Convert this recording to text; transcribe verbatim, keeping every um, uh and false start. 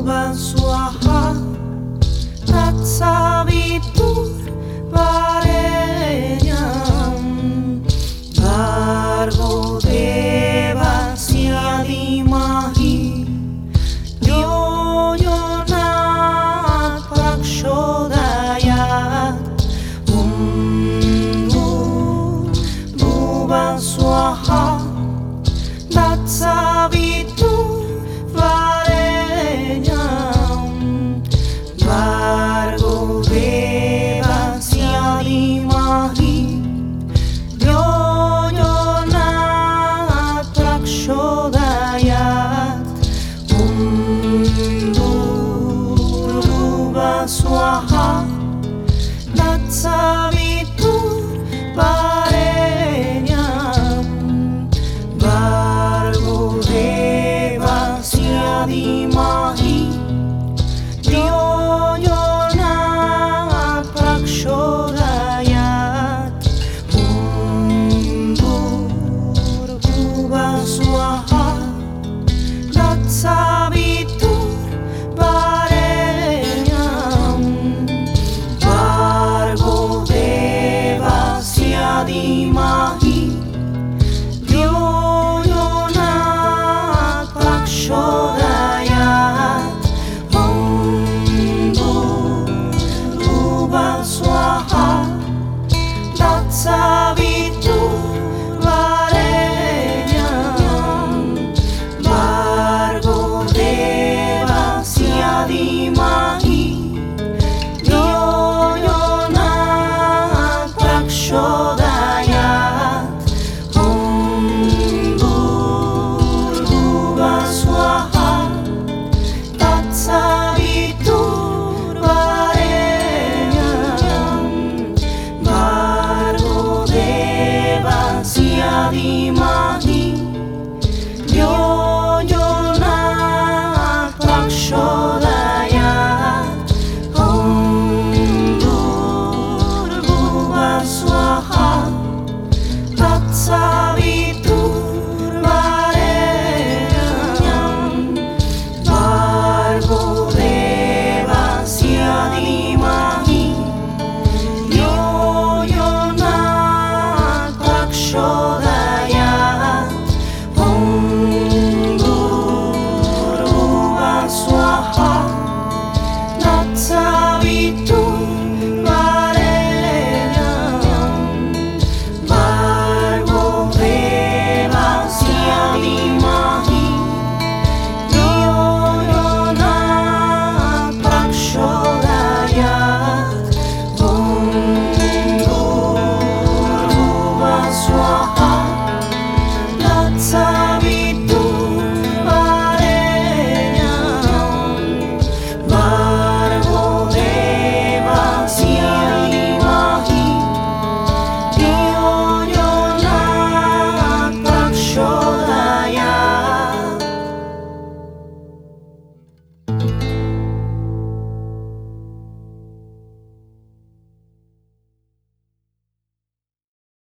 Ruban Swaha Tatsavitur Varenyam Bhargo Devasya Dhimahi Yo Yo Nat Prachodayat Om Ruban Swaha Tatsavitur Varenyam Bhargo Devasya Dhimahi Yo Yo Nat Prachodayat Om Ruban Swaha Tatsavitur Varenyam Bhargo Devasya Dhimahi Yo Yo Nat Prachodayat Om Ruban Swaha Tatsavitur Varenyam Bhargo Devasya Dhimahi Yo Yo Nat Prachodayat Om Ruban Swaha Tatsavitur Varenyam Bhargo Devasya Dhimahi Yo Yo Nat Prachodayat Om Ruban Swaha Tatsavitur Varenyam Bhargo Devasya Dhimahi Yo Yo Nat Prachodayat Om Ruban Swaha Tatsavitur Varenyam Bhargo